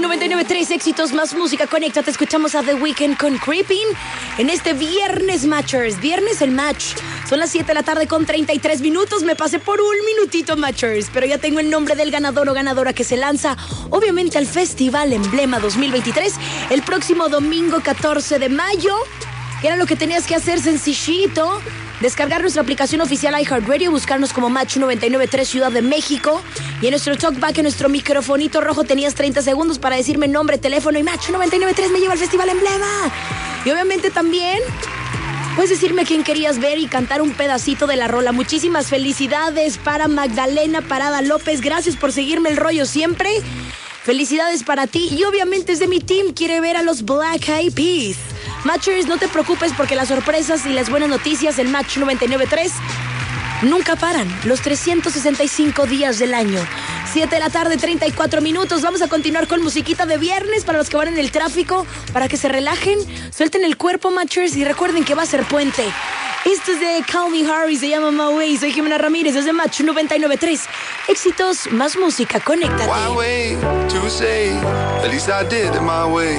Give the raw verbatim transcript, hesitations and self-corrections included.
noventa y nueve punto tres, éxitos más música. Conéctate, escuchamos a The Weeknd con Creeping en este viernes Matchers. Viernes el match. Son las siete de la tarde con treinta y tres minutos. Me pasé por un minutito, Matchers, pero ya tengo el nombre del ganador o ganadora que se lanza, obviamente, al Festival Emblema dos mil veintitrés el próximo domingo catorce de mayo. ¿Qué era lo que tenías que hacer? Sencillito. Descargar nuestra aplicación oficial iHeartRadio, buscarnos como Match noventa y nueve punto tres Ciudad de México. Y en nuestro talkback, en nuestro microfonito rojo, tenías treinta segundos para decirme nombre, teléfono y Match noventa y nueve punto tres me lleva al Festival Emblema. Y obviamente también puedes decirme quién querías ver y cantar un pedacito de la rola. Muchísimas felicidades para Magdalena Parada López. Gracias por seguirme el rollo siempre. Felicidades para ti. Y obviamente es de mi team. Quiere ver a los Black Eyed Peas. Matchers, no te preocupes porque las sorpresas y las buenas noticias del Match noventa y nueve punto tres nunca paran. Los trescientos sesenta y cinco días del año. siete de la tarde, treinta y cuatro minutos. Vamos a continuar con musiquita de viernes para los que van en el tráfico, para que se relajen, suelten el cuerpo, Matchers, y recuerden que va a ser puente. Esto es de Calvin Harris, se llama My Way. Soy Jimena Ramírez desde Match noventa y nueve punto tres. Éxitos más música, conéctate. Why wait to say, at least I did it my way.